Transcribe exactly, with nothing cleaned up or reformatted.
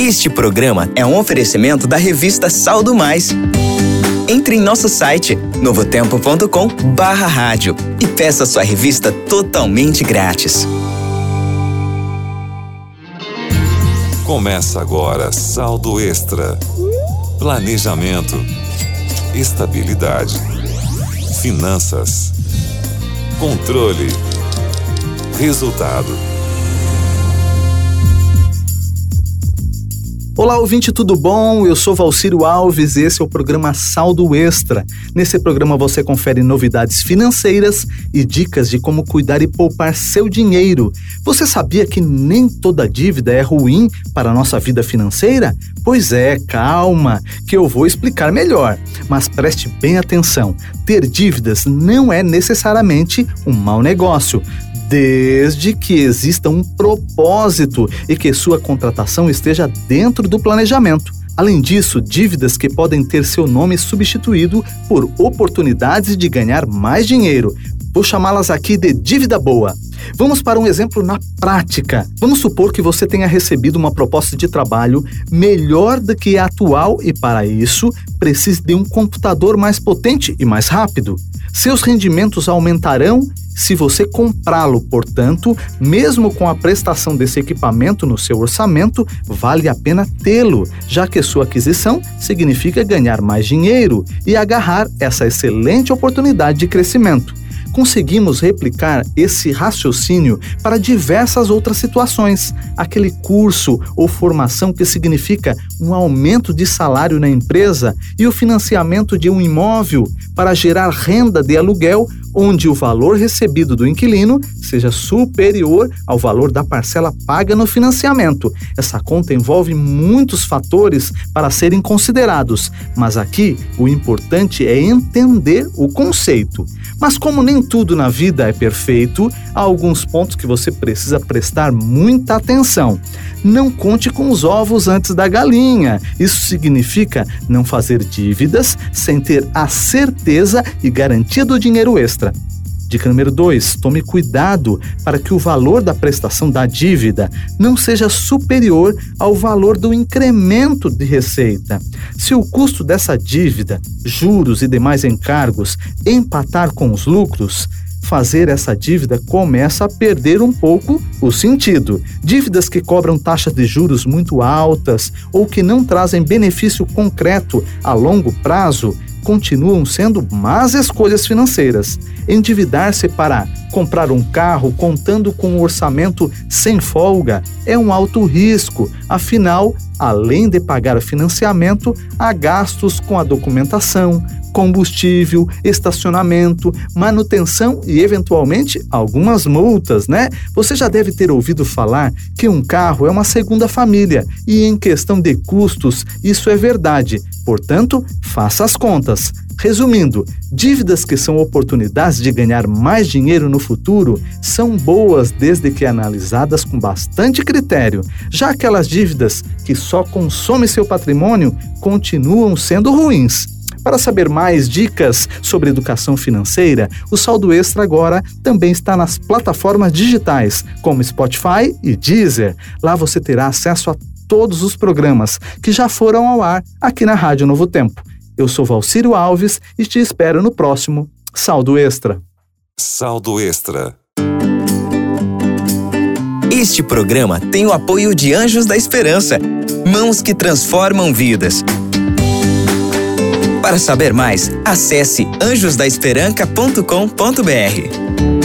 Este programa é um oferecimento da revista Saldo Mais. Entre em nosso site novotempo ponto com barra rádio e peça sua revista totalmente grátis. Começa agora Saldo Extra. Planejamento, estabilidade, finanças, controle, resultado. Olá, ouvinte, tudo bom? Eu sou Valcírio Alves e esse é o programa Saldo Extra. Nesse programa você confere novidades financeiras e dicas de como cuidar e poupar seu dinheiro. Você sabia que nem toda dívida é ruim para a nossa vida financeira? Pois é, calma, que eu vou explicar melhor. Mas preste bem atenção, ter dívidas não é necessariamente um mau negócio, desde que exista um propósito e que sua contratação esteja dentro do planejamento. Além disso, dívidas que podem ter seu nome substituído por oportunidades de ganhar mais dinheiro. Vou chamá-las aqui de dívida boa. Vamos para um exemplo na prática. Vamos supor que você tenha recebido uma proposta de trabalho melhor do que a atual e, para isso, precise de um computador mais potente e mais rápido. Seus rendimentos aumentarão se você comprá-lo, portanto, mesmo com a prestação desse equipamento no seu orçamento, vale a pena tê-lo, já que sua aquisição significa ganhar mais dinheiro e agarrar essa excelente oportunidade de crescimento. Conseguimos replicar esse raciocínio para diversas outras situações. Aquele curso ou formação que significa um aumento de salário na empresa e o financiamento de um imóvel para gerar renda de aluguel, onde o valor recebido do inquilino seja superior ao valor da parcela paga no financiamento. Essa conta envolve muitos fatores para serem considerados, mas aqui o importante é entender o conceito. Mas como nem tudo na vida é perfeito, há alguns pontos que você precisa prestar muita atenção. Não conte com os ovos antes da galinha. Isso significa não fazer dívidas sem ter a certeza e garantia do dinheiro extra. Dica número dois, tome cuidado para que o valor da prestação da dívida não seja superior ao valor do incremento de receita. Se o custo dessa dívida, juros e demais encargos empatar com os lucros, fazer essa dívida começa a perder um pouco o sentido. Dívidas que cobram taxas de juros muito altas ou que não trazem benefício concreto a longo prazo continuam sendo más escolhas financeiras. Endividar-se para comprar um carro contando com um orçamento sem folga é um alto risco, afinal, além de pagar o financiamento, há gastos com a documentação, combustível, estacionamento, manutenção e, eventualmente, algumas multas, né? Você já deve ter ouvido falar que um carro é uma segunda família e, em questão de custos, isso é verdade. Portanto, faça as contas. Resumindo, dívidas que são oportunidades de ganhar mais dinheiro no futuro são boas desde que analisadas com bastante critério. Já aquelas dívidas que só consomem seu patrimônio continuam sendo ruins. Para saber mais dicas sobre educação financeira, o Saldo Extra agora também está nas plataformas digitais, como Spotify e Deezer. Lá você terá acesso a todos os programas que já foram ao ar aqui na Rádio Novo Tempo. Eu sou Valcírio Alves e te espero no próximo Saldo Extra. Saldo Extra. Este programa tem o apoio de Anjos da Esperança, mãos que transformam vidas. Para saber mais, acesse anjos da esperança ponto com ponto br.